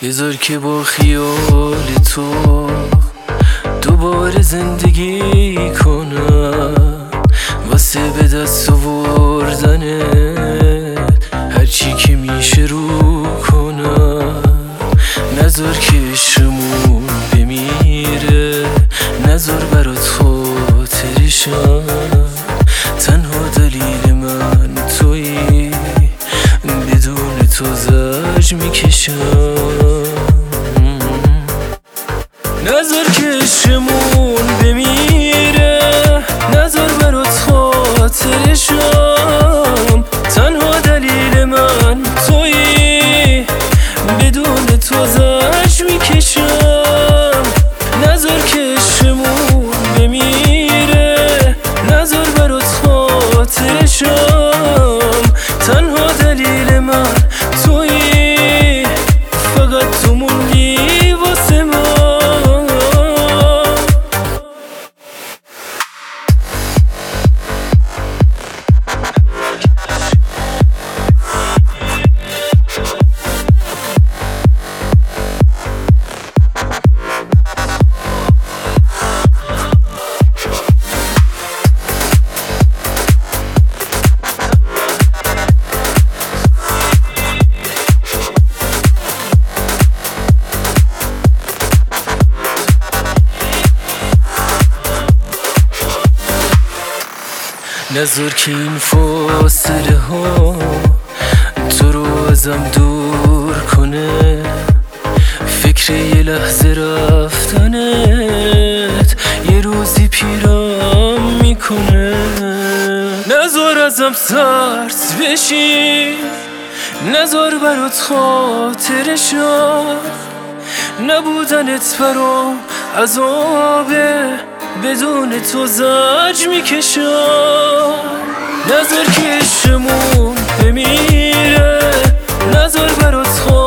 بذار که با خیال تو دوباره زندگی کنم، واسه به دست آوردنت هرچی که میشه رو کنم. نذار که عشقمون بمیره، نذار برات خاطرشم. تنها دلیل من تویی، بدون تو زجر میکشم. نذار که عشقمون بمیره، نذار برات خاطرشم. تنها دلیل من تویی، بدون تو زجر میکشم. نذار که عشقمون بمیره، نذار برات خاطرشم. تنها دلیل من تویی، فقط تو موندی واسه من. نذار که این فاصله ها تو رو ازم دور کنه، فکر یه لحظه رفتنت یه روزی پیرام میکنه. نذار ازم سرد بشی، نذار برات خاطرشم. نبودنت برام عذابه، بدون تو زجر میکشم. نذار که عشقمون بمیره، نذار برات